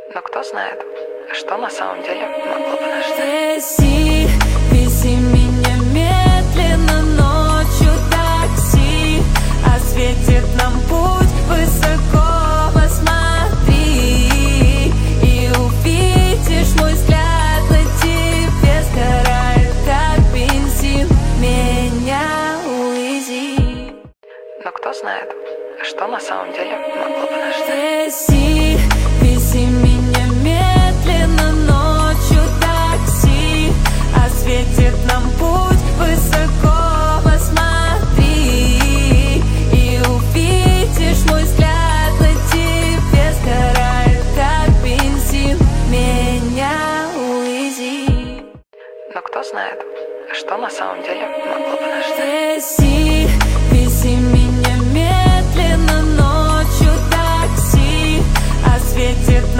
Но кто знает, что на самом деле могло бы нас ждать. Вези меня медленно ночью такси, осветит нам путь, высоко посмотри, и увидишь мой взгляд на тебе сгорает, как бензин, меня увези. Но кто знает, что на самом деле могло бы нас ждать. Вези меня медленно ночью такси, осветит нам путь, высоко посмотри, и увидишь мой взгляд на тебе сгорает, как бензин, меня увези. Но кто знает, что на самом деле могло бы нас ждать. Вези меня медленно ночью такси, осветит